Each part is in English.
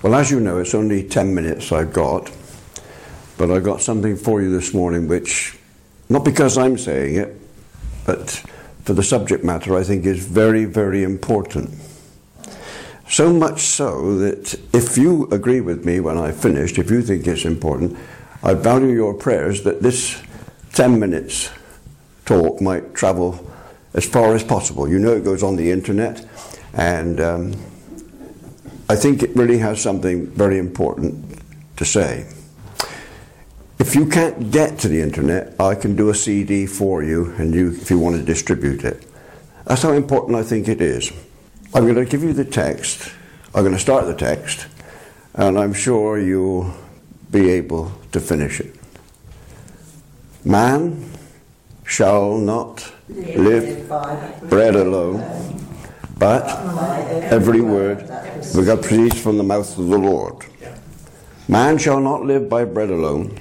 Well, as you know, it's only 10 minutes I've got, but I've got something for you this morning which, not because I'm saying it, but for the subject matter, I think is very, very important. So much so that if you agree with me when I've finished, if you think it's important, I value your prayers that this 10 minutes talk might travel as far as possible. You know it goes on the internet, and I think it really has something very important to say. If you can't get to the internet, I can do a CD for you, and if you want to distribute it. That's how important I think it is. I'm going to give you the text. I'm going to start the text, and I'm sure you'll be able to finish it. Man shall not live by bread alone, but every word that proceeds from the mouth of the Lord. Man shall not live by bread alone,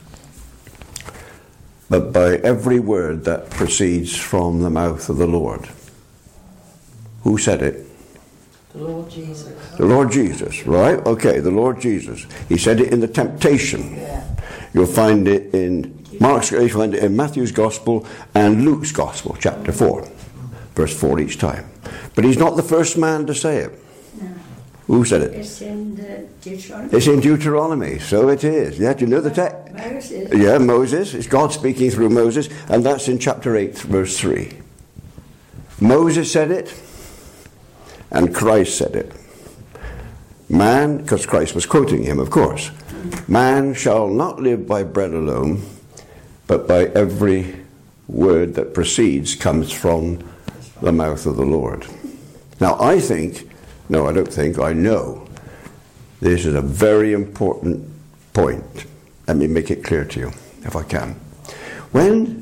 but by every word that proceeds from the mouth of the Lord. Who said it? The Lord Jesus. The Lord Jesus, right? Okay, the Lord Jesus. He said it in the temptation. Yeah. You'll find it in Mark's, you'll find it in Matthew's Gospel and Luke's Gospel, chapter 4, verse 4 each time. But he's not the first man to say it. No. Who said it? It's in Deuteronomy. It's in Deuteronomy, so it is. Yeah, do you know the text? Moses. Yeah, Moses. It's God speaking through Moses, and that's in chapter 8, verse 3. Moses said it, and Christ said it. Man, because Christ was quoting him, of course. Man shall not live by bread alone, but by every word that comes from the mouth of the Lord. Now, I know this is a very important point. Let me make it clear to you, if I can. When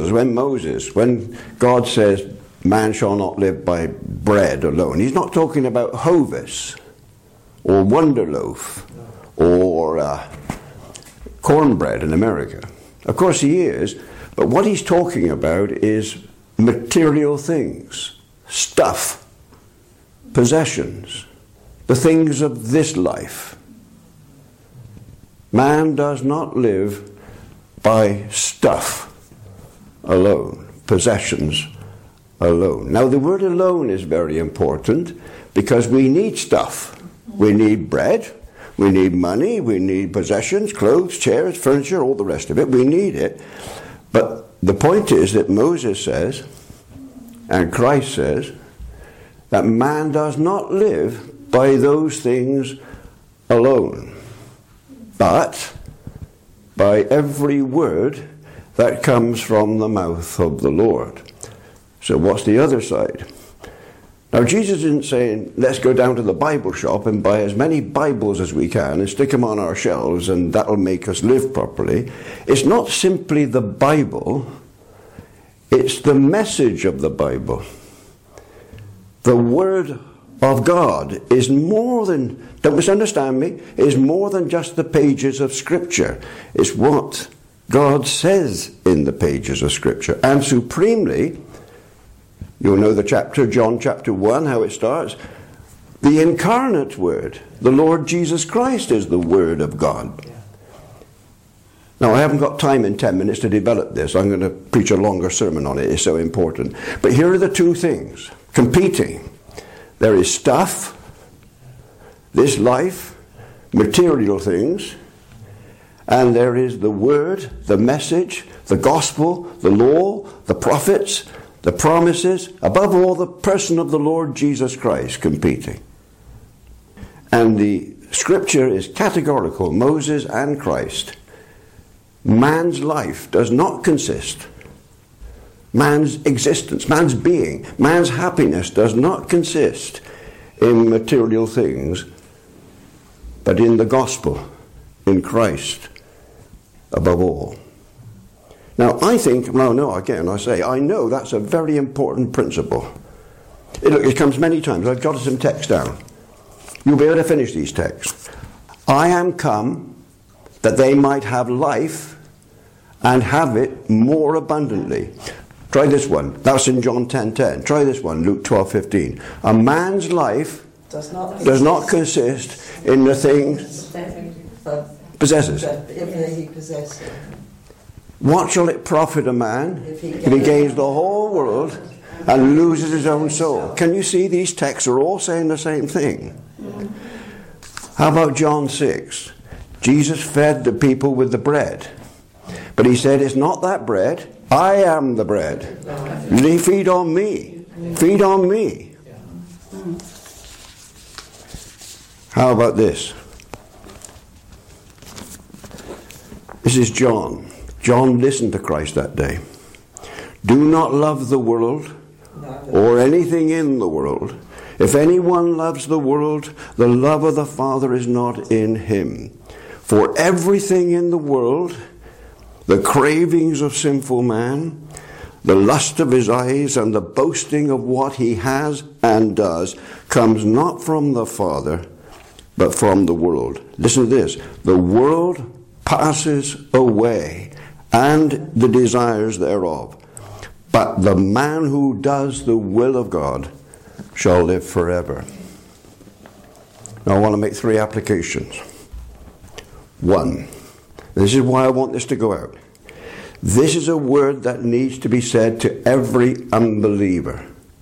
God says, man shall not live by bread alone, he's not talking about Hovis, or Wonderloaf, or cornbread in America. Of course he is, but what he's talking about is material things, stuff, possessions, the things of this life. Man does not live by stuff alone, possessions alone. Now the word alone is very important because we need stuff. We need bread, we need money, we need possessions, clothes, chairs, furniture, all the rest of it. We need it. But the point is that Moses says, and Christ says, that man does not live by those things alone, but by every word that comes from the mouth of the Lord. So what's the other side? Now, Jesus isn't saying, let's go down to the Bible shop and buy as many Bibles as we can and stick them on our shelves and that'll make us live properly. It's not simply the Bible, it's the message of the Bible. The Word of God is more than, don't misunderstand me, is more than just the pages of Scripture. It's what God says in the pages of Scripture. And supremely, you'll know the chapter, John chapter 1, how it starts. The incarnate Word, the Lord Jesus Christ, is the Word of God. Now, I haven't got time in 10 minutes to develop this. I'm going to preach a longer sermon on it. It's so important. But here are the two things competing. There is stuff, this life, material things, and there is the Word, the message, the gospel, the law, the prophets, the promises, above all, the person of the Lord Jesus Christ competing. And the Scripture is categorical, Moses and Christ. Man's life does not consist, man's existence, man's being, man's happiness does not consist in material things, but in the gospel, in Christ, above all. Now, I think, I know that's a very important principle. It comes many times. I've jotted some text down. You'll be able to finish these texts. I am come that they might have life and have it more abundantly. Try this one. That's in John 10:10. Try this one, Luke 12:15. A man's life Does not does not consist in the things possesses. if he possesses. What shall it profit a man if he gains the whole world and loses his own soul? Can you see these texts are all saying the same thing? How about John 6? Jesus fed the people with the bread. But he said, it's not that bread. I am the bread. They feed on me. Feed on me. How about this? This is John. John listened to Christ that day. Do not love the world or anything in the world. If anyone loves the world, the love of the Father is not in him. For everything in the world, the cravings of sinful man, the lust of his eyes, and the boasting of what he has and does, comes not from the Father, but from the world. Listen to this. The world passes away, and the desires thereof. But the man who does the will of God shall live forever. Now I want to make 3 applications. 1. This is why I want this to go out. This is a word that needs to be said to every unbeliever.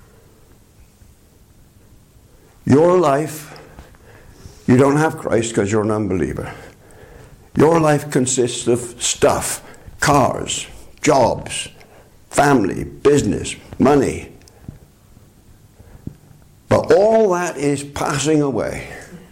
Your life, you don't have Christ because you're an unbeliever. Your life consists of stuff, cars, jobs, family, business, money. But all that is passing away.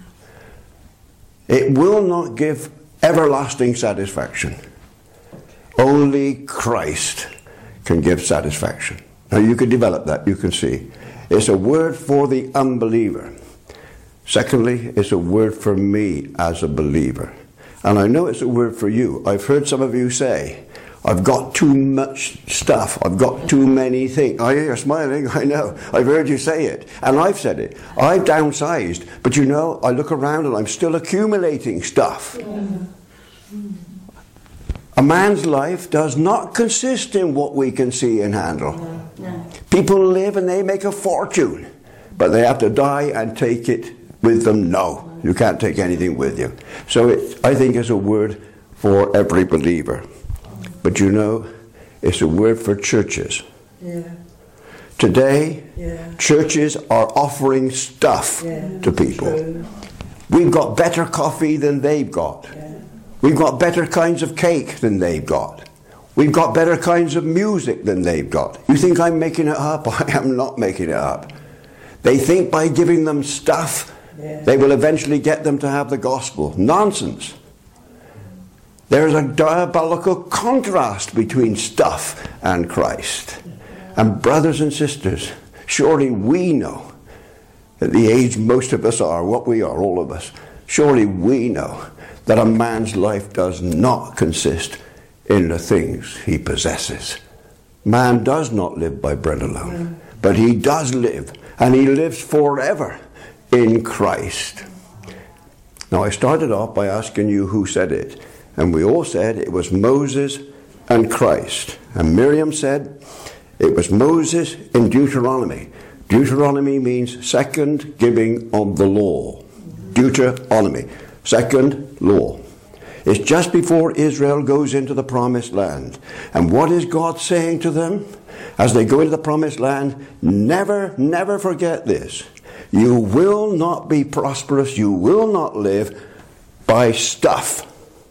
It will not give everlasting satisfaction. Only Christ can give satisfaction. Now you can develop that, you can see. It's a word for the unbeliever. Secondly, it's a word for me as a believer. And I know it's a word for you. I've heard some of you say, I've got too much stuff. I've got too many things. I hear you smiling, I know. I've heard you say it. And I've said it. I've downsized. But you know, I look around and I'm still accumulating stuff. A man's life does not consist in what we can see and handle. No. People live and they make a fortune. But they have to die and take it with them. No, you can't take anything with you. So I think it's a word for every believer. But you know, it's a word for churches. Yeah. Today, Yeah. churches are offering stuff to people. True. We've got better coffee than they've got. Yeah. We've got better kinds of cake than they've got. We've got better kinds of music than they've got. You think I'm making it up? I am not making it up. They think by giving them stuff, they will eventually get them to have the gospel. Nonsense. There's a diabolical contrast between stuff and Christ. And brothers and sisters, surely we know, at the age most of us are, what we are, all of us, surely we know that a man's life does not consist in the things he possesses. Man does not live by bread alone, but he does live, and he lives forever in Christ. Now I started off by asking you who said it. And we all said it was Moses and Christ. And Miriam said it was Moses in Deuteronomy. Deuteronomy means second giving of the law. Deuteronomy, second law. It's just before Israel goes into the promised land. And what is God saying to them as they go into the promised land? Never, never forget this. You will not be prosperous. You will not live by stuff.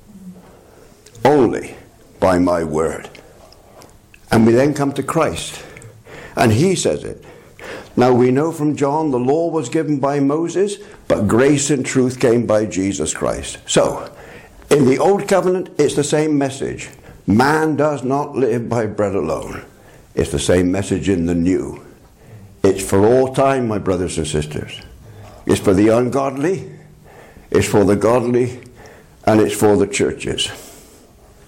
Only by my word. And we then come to Christ. And he says it. Now we know from John the law was given by Moses, but grace and truth came by Jesus Christ. So, in the old covenant, it's the same message. Man does not live by bread alone. It's the same message in the new. It's for all time, my brothers and sisters. It's for the ungodly, it's for the godly, and it's for the churches.